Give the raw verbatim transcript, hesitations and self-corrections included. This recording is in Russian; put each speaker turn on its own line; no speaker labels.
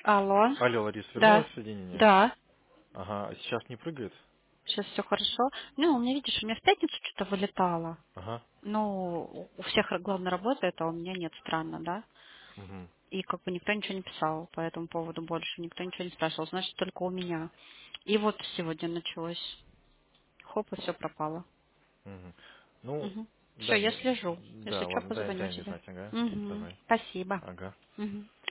Алло.
Алло, Ларис, вернулось
Да.
соединение?
Да.
Ага, а сейчас не прыгает?
Сейчас все хорошо. Ну, у меня, видишь, у меня в пятницу что-то вылетало.
Ага.
Ну, у всех главная работа, это у меня нет, странно, да?
Угу.
И как бы никто ничего не писал по этому поводу больше, никто ничего не спрашивал, значит, только у меня. И вот сегодня началось. Хоп, и все пропало.
Угу. Ну,
Угу. Все,
дай
я
мне...
слежу. Если
Да,
что,
ладно, дай,
позвоню
дай мне
тебе.
знать, ага.
Угу.
Давай.
Спасибо.
Ага.
Угу.